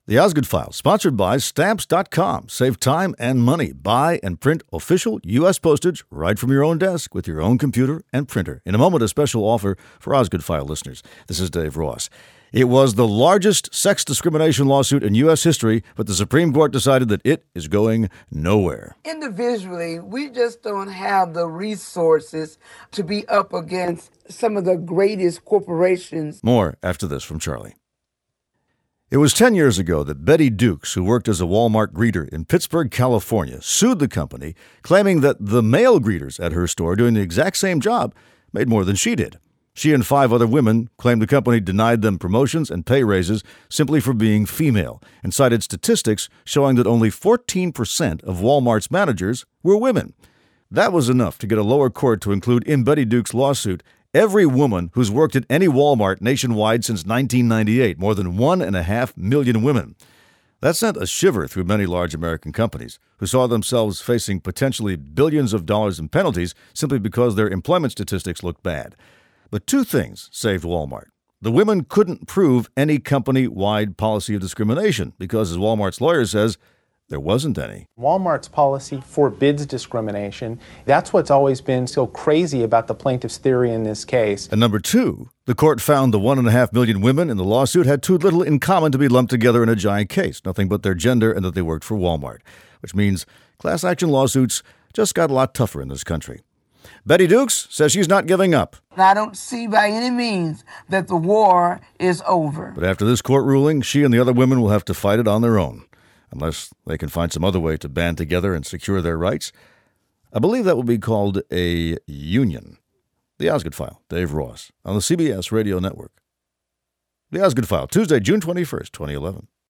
The Osgood File, sponsored by Stamps.com. Save time and money. Buy and print official U.S. postage right from your own desk with your own computer and printer. In a moment, a special offer for Osgood File listeners. This is Dave Ross. It was the largest sex discrimination lawsuit in U.S. history, but the Supreme Court decided that it is going nowhere. Individually, we just don't have the resources to be up against some of the greatest corporations. More after this from Charlie. It was 10 years ago that Betty Dukes, who worked as a Walmart greeter in Pittsburgh, California, sued the company, claiming that the male greeters at her store doing the exact same job made more than she did. She and 5 other women claimed the company denied them promotions and pay raises simply for being female, and cited statistics showing that only 14% of Walmart's managers were women. That was enough to get a lower court to include in Betty Dukes' lawsuit every woman who's worked at any Walmart nationwide since 1998, more than 1.5 million women. That sent a shiver through many large American companies who saw themselves facing potentially billions of dollars in penalties simply because their employment statistics looked bad. But 2 things saved Walmart. The women couldn't prove any company-wide policy of discrimination because, as Walmart's lawyer says, there wasn't any. Walmart's policy forbids discrimination. That's what's always been so crazy about the plaintiff's theory in this case. And number 2, the court found the 1.5 million women in the lawsuit had too little in common to be lumped together in a giant case, nothing but their gender and that they worked for Walmart, which means class action lawsuits just got a lot tougher in this country. Betty Dukes says she's not giving up. I don't see by any means that the war is over. But after this court ruling, she and the other women will have to fight it on their own, unless they can find some other way to band together and secure their rights. I believe that will be called a union. The Osgood File, Dave Ross, on the CBS Radio Network. The Osgood File, Tuesday, June 21st, 2011.